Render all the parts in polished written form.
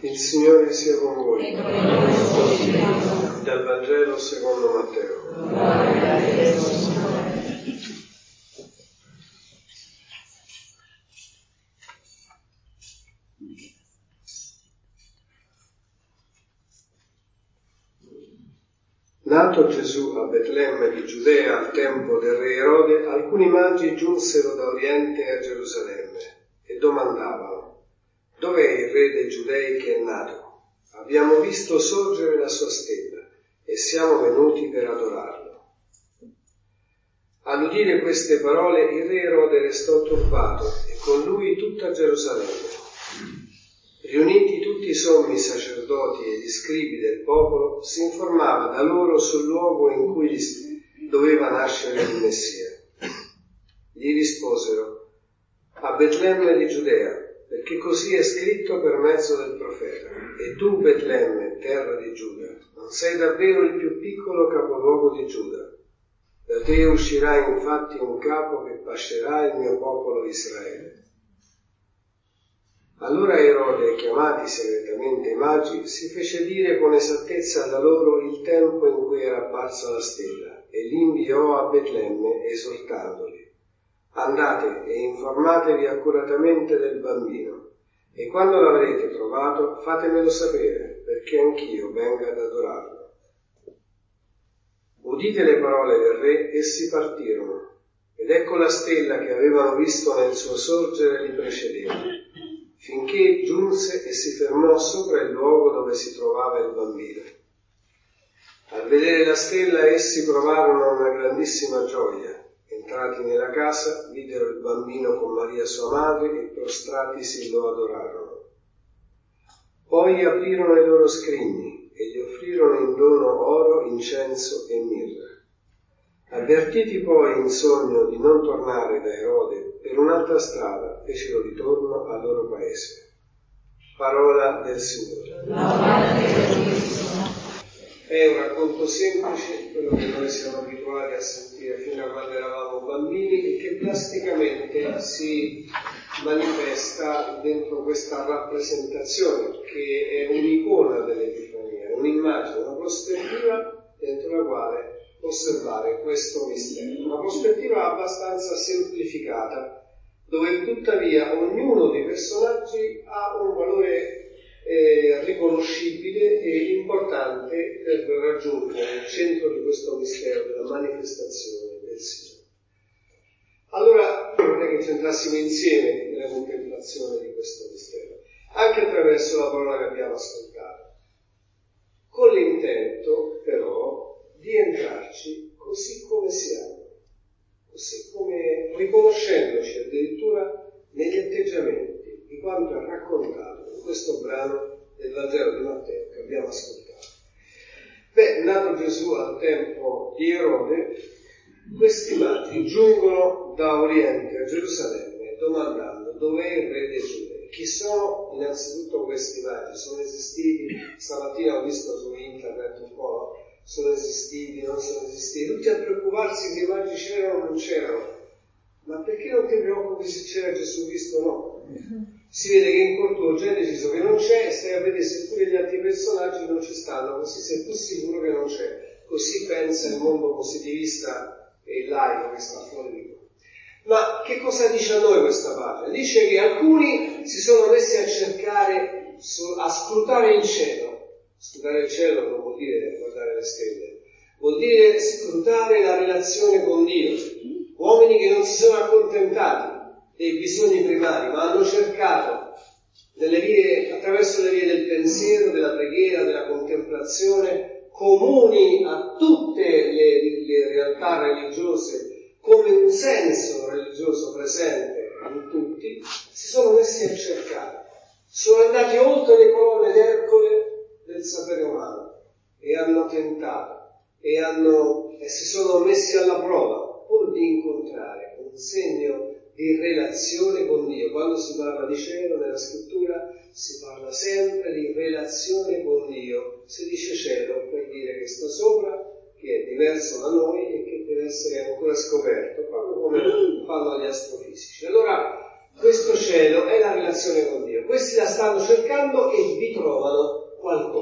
Il Signore sia con voi. Dal Vangelo secondo Matteo. Nato Gesù a Betlemme di Giudea al tempo del re Erode, alcuni magi giunsero da Oriente a Gerusalemme e domandavano: dov'è il re dei Giudei che è nato? Abbiamo visto sorgere la sua stella e siamo venuti per adorarlo. All'udire queste parole il re Erode restò turbato e con lui tutta Gerusalemme. Riuniti tutti i sommi sacerdoti e gli scribi del popolo, si informava da loro sul luogo in cui doveva nascere il Messia. Gli risposero: a Betlemme di Giudea, perché così è scritto per mezzo del profeta. E tu, Betlemme, terra di Giuda, non sei davvero il più piccolo capoluogo di Giuda. Da te uscirà infatti un capo che pascerà il mio popolo Israele. Allora Erode, chiamati segretamente i magi, si fece dire con esattezza da loro il tempo in cui era apparsa la stella e li inviò a Betlemme esortandoli: andate e informatevi accuratamente del bambino e quando l'avrete trovato fatemelo sapere, perché anch'io venga ad adorarlo. Udite le parole del re, essi partirono, ed ecco la stella che avevano visto nel suo sorgere li precedeva, finché giunse e si fermò sopra il luogo dove si trovava il bambino. Al vedere la stella essi provarono una grandissima gioia. Entrati nella casa, videro il bambino con Maria sua madre e prostratisi lo adorarono. Poi aprirono i loro scrigni e gli offrirono in dono oro, incenso e mirra. Avvertiti poi in sogno di non tornare da Erode per un'altra strada, fecero ritorno al loro paese. Parola del Signore. È un racconto semplice, quello che noi siamo abituati a sentire fino a quando eravamo bambini e che plasticamente si manifesta dentro questa rappresentazione che è un'icona dell'Epifania, un'immagine, una prospettiva dentro la quale osservare questo mistero. Una prospettiva abbastanza semplificata, dove tuttavia ognuno dei personaggi ha un valore riconoscibile e importante per raggiungere il centro di questo mistero della manifestazione del Signore. Allora vorrei che ci entrassimo insieme nella contemplazione di questo mistero, anche attraverso la parola che abbiamo ascoltato, con l'intento però di entrarci così come siamo, così come riconoscendoci addirittura negli atteggiamenti di quanto è raccontato in questo brano del Vangelo di Matteo che abbiamo ascoltato. Nato Gesù al tempo di Erode, questi magi giungono da Oriente a Gerusalemme domandando dov'è il re dei Giudei. Chi sono innanzitutto questi magi? Sono esistiti? Stamattina ho visto su internet un po', sono esistiti, non sono esistiti, tutti a preoccuparsi che i magi c'erano o non c'erano. Ma perché non ti preoccupi se c'era Gesù Cristo o no? Si vede che in corto ho già deciso che non c'è e stai a vedere se pure gli altri personaggi non ci stanno, così sei più sicuro che non c'è. Così pensa il mondo positivista e laico che sta fuori di qua. Ma che cosa dice a noi questa pagina? Dice che alcuni si sono messi a cercare, a scrutare il cielo. Scrutare il cielo non vuol dire guardare le stelle, vuol dire scrutare la relazione con Dio. Uomini che non si sono accontentati dei bisogni primari, ma hanno cercato attraverso le vie del pensiero, della preghiera, della contemplazione, comuni a tutte le realtà religiose, come un senso religioso presente in tutti, si sono messi a cercare. Sono andati oltre le colonne d'Ercole del sapere umano e hanno tentato e si sono messi alla prova pur di incontrare un segno di relazione con Dio. Quando si parla di cielo nella scrittura si parla sempre di relazione con Dio. Si dice cielo per dire che sta sopra, che è diverso da noi e che deve essere ancora scoperto, proprio come fanno gli astrofisici. Allora questo cielo è la relazione con Dio. Questi la stanno cercando e vi trovano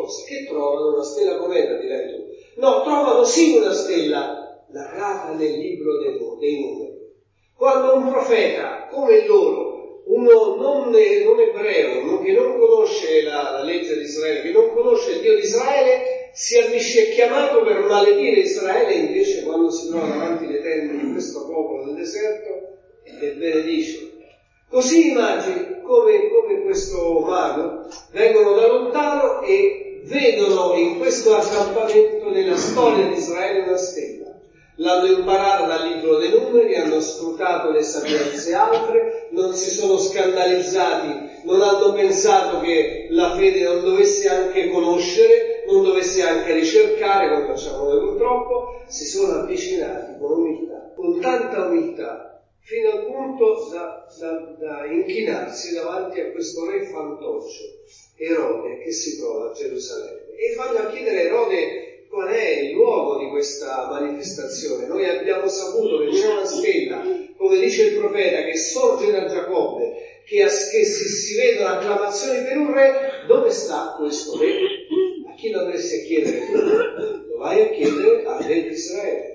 cosa? Che trovano una stella cometa, direi tu. No, trovano sì una stella narrata nel libro dei numeri. Quando un profeta come loro, uno non ebreo, che non conosce la legge di Israele, che non conosce il Dio di Israele, è chiamato per maledire Israele, invece quando si trova davanti le tende di questo popolo del deserto, le benedice. Così immagini come questo mago vengono da lontano e vedono in questo accampamento nella storia di Israele una stella. L'hanno imparata dal libro dei numeri, hanno scrutato le sapienze altre, non si sono scandalizzati, non hanno pensato che la fede non dovesse anche conoscere, non dovesse anche ricercare, come facciamo noi purtroppo, si sono avvicinati con umiltà, con tanta umiltà, fino al punto da inchinarsi davanti a questo re fantoccio, Erode, che si trova a Gerusalemme. E vanno a chiedere a Erode qual è il luogo di questa manifestazione. Noi abbiamo saputo che c'è una stella, come dice il profeta, che sorge da Giacobbe, che si vedono acclamazioni per un re. Dove sta questo re? A chi lo andresti a chiedere tu? Lo vai a chiedere al re di Israele.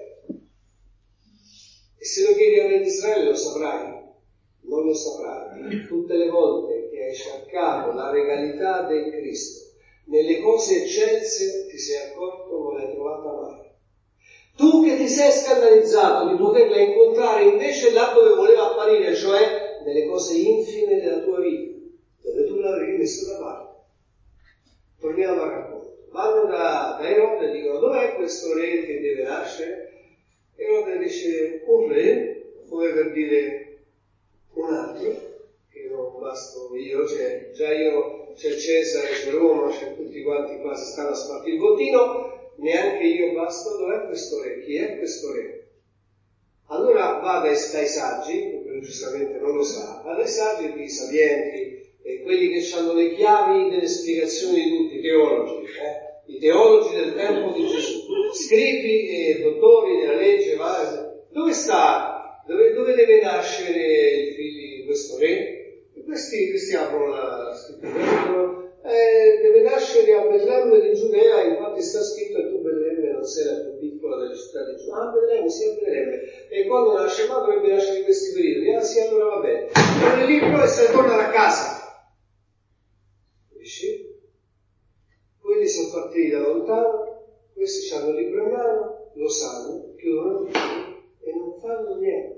E se lo chiedi al re di Israele lo saprai? Non lo saprai. Tutte le volte che hai cercato la regalità del Cristo nelle cose eccelse, ti sei accorto non l'hai trovata mai. Tu che ti sei scandalizzato di poterla incontrare invece là dove voleva apparire, cioè nelle cose infime della tua vita, dove tu l'avevi messo da parte. Torniamo al racconto. Vanno da Erode e dicono: dov'è questo re che deve nascere? Erode dice: un re, come per dire un altro, che non basto io, c'è Cesare, c'è Roma, c'è tutti quanti qua, si stanno a spartire il bottino, neanche io basto. Dov'è questo re? Chi è questo re? Allora va dai saggi, perché giustamente non lo sa, va dai saggi, i sapienti, quelli che hanno le chiavi delle spiegazioni di tutti, i teologi del tempo di Gesù, scribi e dottori della legge. Dove sta? Dove deve nascere il figlio di questo re? Questi aprono la scrittura, deve nascere a Betlemme di Giudea, infatti sta scritto: e tu Betlemme non sei la più piccola delle città di Giudea. Ah, Betlemme, sì, a Betlemme. E quando nasce, ma dovrebbe nascere in questi periodi? Ah sì, allora va bene. Prende il libro e se ne torna a casa. Dici? Quelli sono partiti da lontano, questi hanno il libro in mano, lo sanno, chiudono il libro e non fanno niente.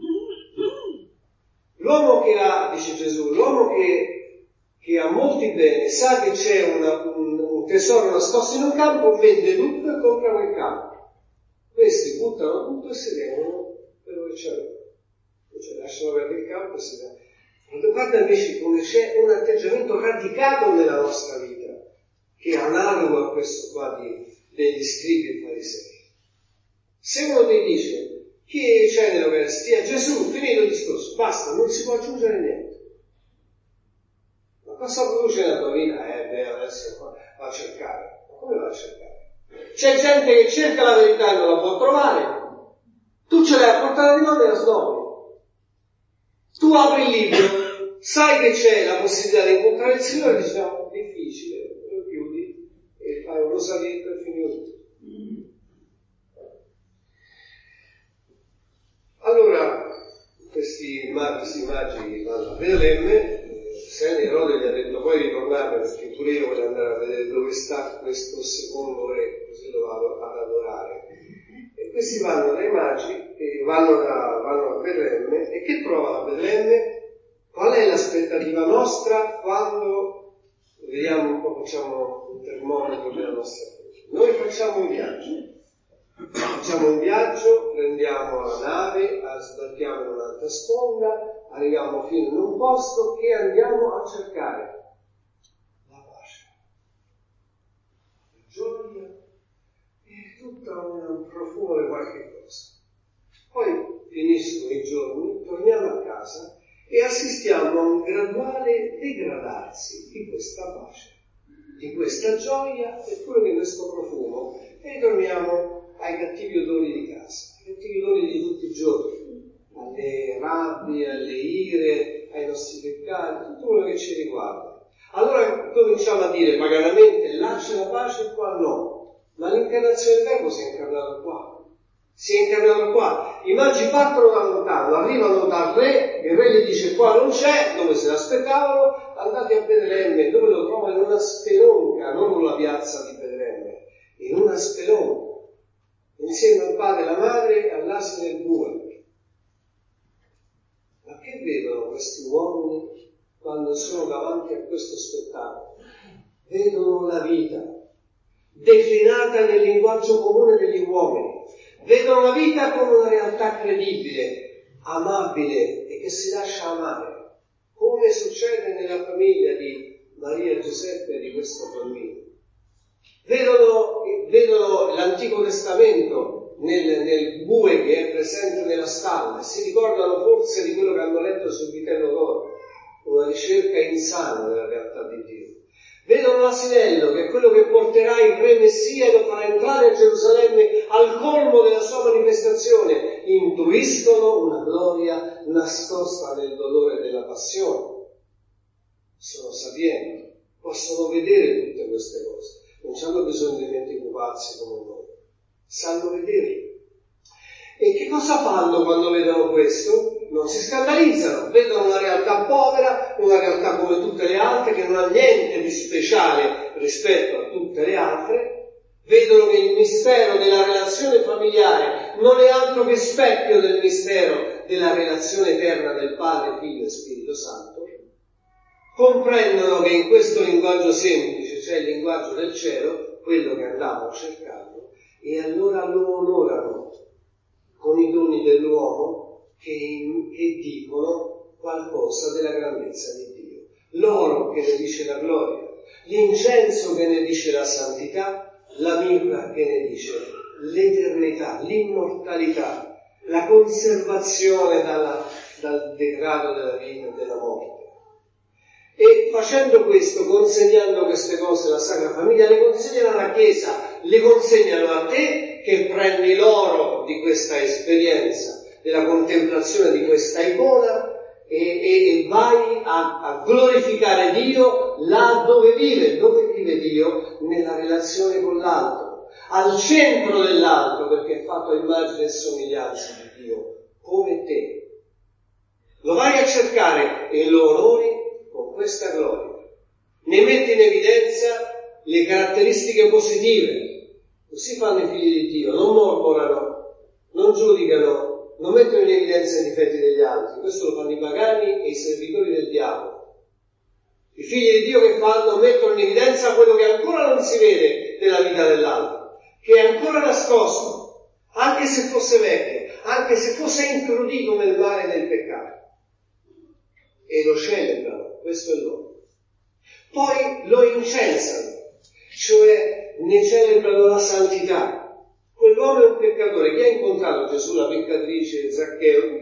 L'uomo che ha, dice Gesù, l'uomo che ha molti beni, sa che c'è un tesoro nascosto in un campo, vende tutto e compra quel campo. Questi buttano tutto e si tengono per dove c'è loro. Cioè lasciano perdere il campo e si tengono. Guarda amici come c'è un atteggiamento radicato nella nostra vita, che è analogo a questo qua degli scribi e farisei. Se uno ti dice: chi c'è nell'Eucaristia? Gesù, finito il discorso, basta, non si può aggiungere niente. Ma cosa produce nella tua vita? Adesso va a cercare. Ma come va a cercare? C'è gente che cerca la verità e non la può trovare. Tu ce l'hai a portata di mano e la snobi. Tu apri il libro, sai che c'è la possibilità di incontrare il Signore e dici: no, difficile, lo chiudi e fai un rosarietto e finito tutto. Allora, questi magi vanno a Betlemme, Erode gli ha detto: poi ritornate perché pure io voglio andare a vedere dove sta questo secondo re, così lo vado ad adorare. E questi vanno dai magi e vanno a Betlemme. E che trovano a Betlemme? Qual è l'aspettativa nostra quando vediamo un po', facciamo un termometro della nostra fede? Noi facciamo un viaggio, prendiamo la nave, sbarchiamo in un'altra sponda, arriviamo fino in un posto che andiamo a cercare la pace, la gioia e tutto un profumo di qualche cosa. Poi finiscono i giorni, torniamo a casa e assistiamo a un graduale degradarsi di questa pace, di questa gioia e pure di questo profumo, e torniamo ai cattivi odori di casa, ai cattivi odori di tutti i giorni, alle rabbie, alle ire, ai nostri peccati, tutto quello che ci riguarda. Allora cominciamo a dire paganamente, là c'è la pace, qua no. Ma l'incarnazione del Verbo si è incarnato qua. Si è incarnato qua. I magi partono da lontano, arrivano dal re, il re gli dice qua non c'è, dove se l'aspettavano, andate a Betlemme, dove lo trova? In una spelonca, non una piazza di Betlemme, in una spelonca, insieme al padre e alla madre e all'asino e al bue. Ma che vedono questi uomini quando sono davanti a questo spettacolo? Vedono la vita, declinata nel linguaggio comune degli uomini. Vedono la vita come una realtà credibile, amabile e che si lascia amare, come succede nella famiglia di Maria e Giuseppe e di questo bambino. Vedono l'Antico Testamento nel bue che è presente nella stalla e si ricordano forse di quello che hanno letto sul vitello d'oro, una ricerca insana della realtà di Dio. Vedono l'asinello, che è quello che porterà il re Messia e lo farà entrare a Gerusalemme al colmo della sua manifestazione. Intuiscono una gloria nascosta nel dolore della passione. Sono sapienti, possono vedere tutte queste cose. Non hanno bisogno di mente occuparsi come noi. Sanno vederle. E che cosa fanno quando vedono questo? Non si scandalizzano, vedono una realtà povera, una realtà come tutte le altre, che non ha niente di speciale rispetto a tutte le altre, vedono che il mistero della relazione familiare non è altro che specchio del mistero della relazione eterna del Padre, Figlio e Spirito Santo, comprendono che in questo linguaggio semplice c'è il linguaggio del cielo, quello che andavano cercando, e allora lo onorano con i doni dell'uomo che dicono qualcosa della grandezza di Dio. L'oro che ne dice la gloria, l'incenso che ne dice la santità, la mirra che ne dice l'eternità, l'immortalità, la conservazione dal degrado della vita e della morte. E facendo questo, consegnando queste cose alla Sacra Famiglia, le consegnano alla Chiesa, le consegnano a te che prendi l'oro di questa esperienza, della contemplazione di questa icona e vai a glorificare Dio là dove vive Dio? Nella relazione con l'altro, al centro dell'altro, perché è fatto a immagine e somiglianza di Dio, come te. Lo vai a cercare e lo onori con questa gloria. Ne metti in evidenza le caratteristiche positive. Così fanno i figli di Dio, non mormorano, non giudicano, non mettono in evidenza i difetti degli altri. Questo lo fanno i pagani e i servitori del diavolo. I figli di Dio che fanno? Mettono in evidenza quello che ancora non si vede della vita dell'altro, che è ancora nascosto, anche se fosse vecchio, anche se fosse incrudito nel male e nel peccato. E lo celebrano, questo è loro. Poi lo incensano, cioè ne celebrano la santità. Quell'uomo è un peccatore. Chi ha incontrato Gesù, la peccatrice, Zaccheo,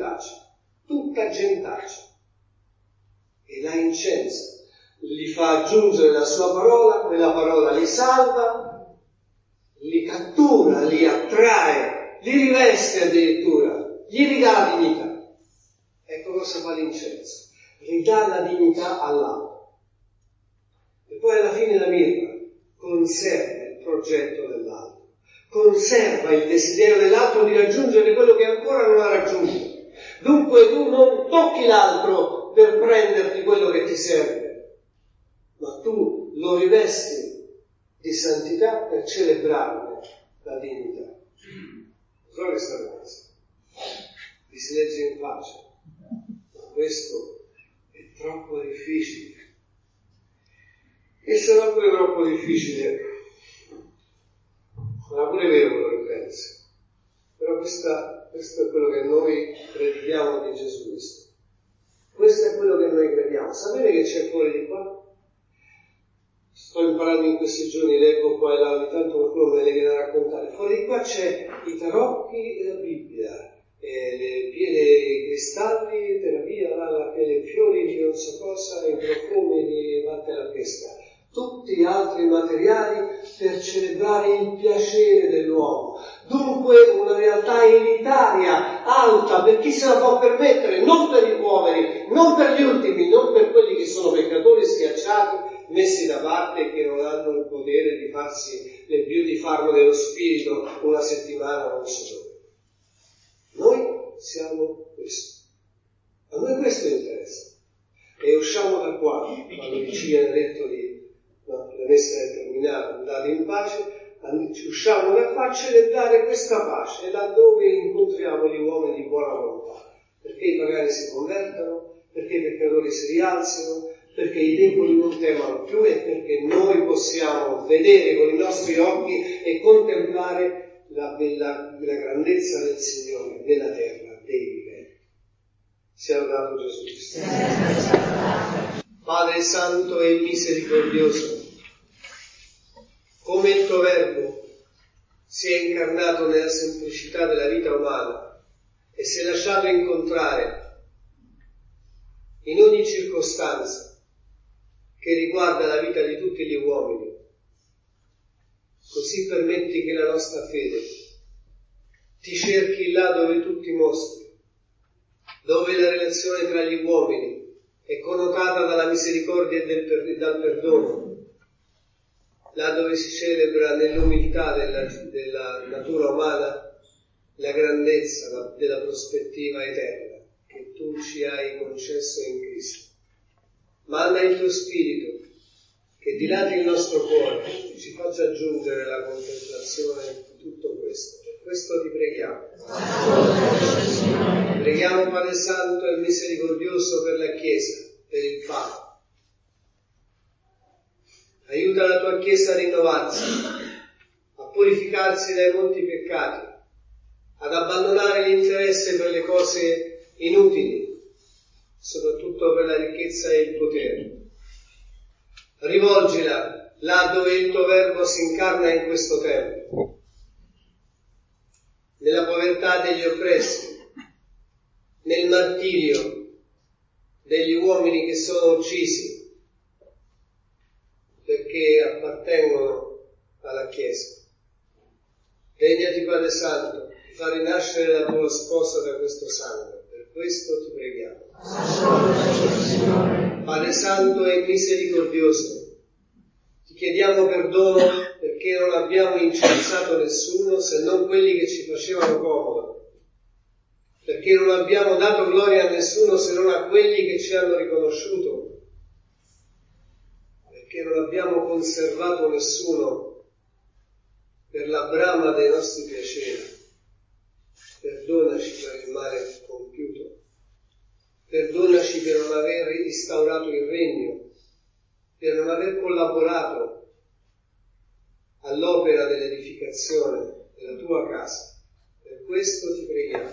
tutta gentaccia, e la incensa, gli fa aggiungere la sua parola, quella parola li salva, li cattura, li attrae, li riveste addirittura, gli ridà dignità. Ecco cosa fa l'incenso, ridà la dignità all'altro. E poi alla fine la mirra conserva il progetto dell'altro, conserva il desiderio dell'altro di raggiungere quello che ancora non ha raggiunto. Dunque tu non tocchi l'altro per prenderti quello che ti serve, ma tu lo rivesti di santità per celebrarne la dignità. So questa cosa vi si legge in faccia, ma questo è troppo difficile. E sarà pure troppo difficile. Ma pure vero quello che pensi. Però questo è quello che noi crediamo di Gesù Cristo. Questo è quello che noi crediamo. Sapete che c'è fuori di qua? Sto imparando in questi giorni, leggo qua e là, ogni tanto qualcuno me ne viene a raccontare. Fuori di qua c'è i tarocchi e la Bibbia, le pietre, cristalli, terapia, le fiori di non so cosa, i profumi di latte alla pesca. Tutti gli altri materiali per celebrare il piacere dell'uomo, Dunque una realtà elitaria, alta, per chi se la può permettere, non per i poveri, non per gli ultimi, non per quelli che sono peccatori schiacciati, messi da parte e che non hanno il potere di farsi le beauty farm dello spirito una settimana o un solo. Noi siamo questo. A noi questo interessa. E usciamo da qua, quando Vigilia ha detto la messa è terminata, andate in pace, usciamo da qua a celebrare questa pace, laddove incontriamo gli uomini di buona volontà, perché i pagani si convertano, perché i peccatori si rialzino, perché i deboli non temano più e perché noi possiamo vedere con i nostri occhi e contemplare la grandezza del Signore nella terra dei viventi. Sia lodato Gesù Cristo. Padre Santo e misericordioso, come il tuo Verbo si è incarnato nella semplicità della vita umana e si è lasciato incontrare in ogni circostanza che riguarda la vita di tutti gli uomini, così permetti che la nostra fede ti cerchi là dove tu ti mostri, dove la relazione tra gli uomini è connotata dalla misericordia e dal perdono, là dove si celebra nell'umiltà della natura umana la grandezza della prospettiva eterna che tu ci hai concesso in Cristo. Manda il tuo Spirito che dilati il nostro cuore e ci faccia giungere alla contemplazione di tutto questo. Per questo ti preghiamo. Preghiamo Padre Santo e misericordioso per la Chiesa, per il Papa. Aiuta la tua Chiesa a rinnovarsi, a purificarsi dai molti peccati, ad abbandonare l'interesse per le cose inutili, soprattutto per la ricchezza e il potere. Rivolgila là dove il tuo Verbo si incarna in questo tempo, nella povertà degli oppressi, nel martirio degli uomini che sono uccisi perché appartengono alla Chiesa. Degnati, Padre Santo, di far rinascere la tua sposa da questo sangue. Per questo ti preghiamo. Padre Santo e misericordioso, ti chiediamo perdono perché non abbiamo incensato nessuno se non quelli che ci facevano comodo, perché non abbiamo dato gloria a nessuno se non a quelli che ci hanno riconosciuto, perché non abbiamo conservato nessuno per la brama dei nostri piaceri. Perdonaci per il male compiuto. Perdonaci per non aver instaurato il regno, per non aver collaborato all'opera dell'edificazione della tua casa. Per questo ti preghiamo.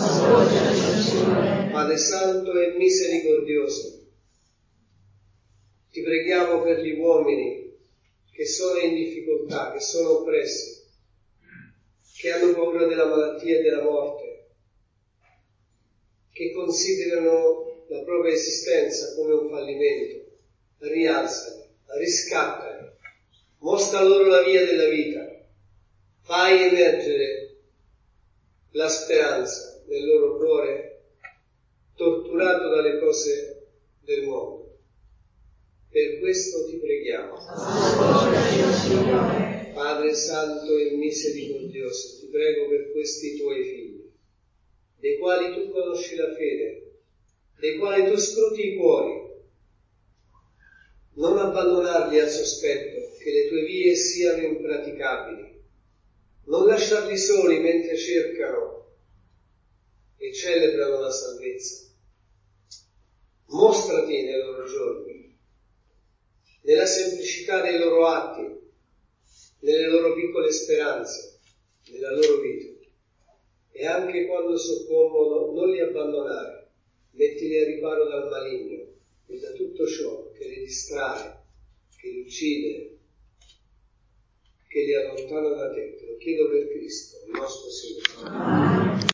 Padre Santo e misericordioso, ti preghiamo per gli uomini che sono in difficoltà, che sono oppressi, che hanno paura della malattia e della morte, che considerano la propria esistenza come un fallimento. Rialzali, riscattali, mostra loro la via della vita, fai emergere la speranza nel loro cuore torturato dalle cose del mondo. Per questo ti preghiamo. Padre Santo e misericordioso, ti prego per questi tuoi figli, dei quali tu conosci la fede, dei quali tu scruti i cuori. Non abbandonarli al sospetto, che le tue vie siano impraticabili. Non lasciarli soli mentre cercano e celebrano la salvezza. Mostrati nei loro giorni, nella semplicità dei loro atti, nelle loro piccole speranze, nella loro vita. E anche quando soccombono non li abbandonare, mettili a riparo dal maligno e da tutto ciò che li distrae, che li uccide, che li allontana da te. Te lo chiedo per Cristo, il nostro Signore.